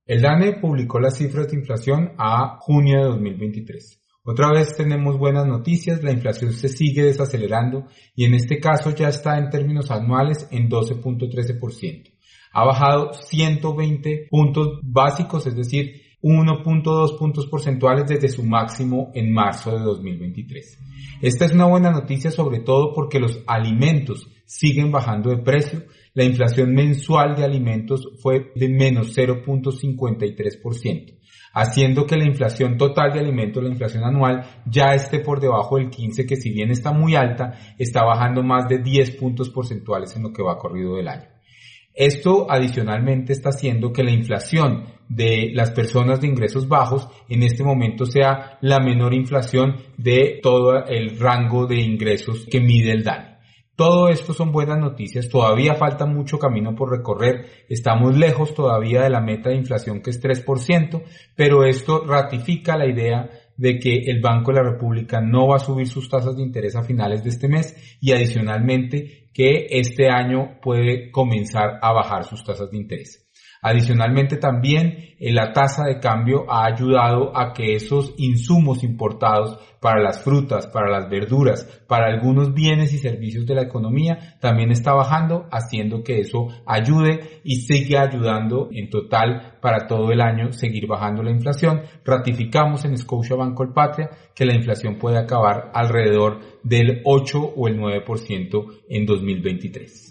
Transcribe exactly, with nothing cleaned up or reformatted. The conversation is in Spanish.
El DANE publicó las cifras de inflación a junio de dos mil veintitrés. Otra vez tenemos buenas noticias, la inflación se sigue desacelerando y en este caso ya está en términos anuales en doce punto trece por ciento. Ha bajado ciento veinte puntos básicos, es decir, uno punto dos puntos porcentuales desde su máximo en marzo de dos mil veintitrés. Esta es una buena noticia sobre todo porque los alimentos siguen bajando de precio. La inflación mensual de alimentos fue de menos cero punto cincuenta y tres por ciento, haciendo que la inflación total de alimentos, la inflación anual, ya esté por debajo del quince, que si bien está muy alta, está bajando más de diez puntos porcentuales en lo que va corrido del año. Esto adicionalmente está haciendo que la inflación de las personas de ingresos bajos en este momento sea la menor inflación de todo el rango de ingresos que mide el DANE. Todo esto son buenas noticias, todavía falta mucho camino por recorrer, estamos lejos todavía de la meta de inflación que es tres por ciento, pero esto ratifica la idea de que el Banco de la República no va a subir sus tasas de interés a finales de este mes y adicionalmente que este año puede comenzar a bajar sus tasas de interés. Adicionalmente también eh, la tasa de cambio ha ayudado a que esos insumos importados para las frutas, para las verduras, para algunos bienes y servicios de la economía también está bajando, haciendo que eso ayude y siga ayudando en total para todo el año seguir bajando la inflación. Ratificamos en Scotiabank Colpatria que la inflación puede acabar alrededor del ocho o el nueve por ciento en dos mil veintitrés.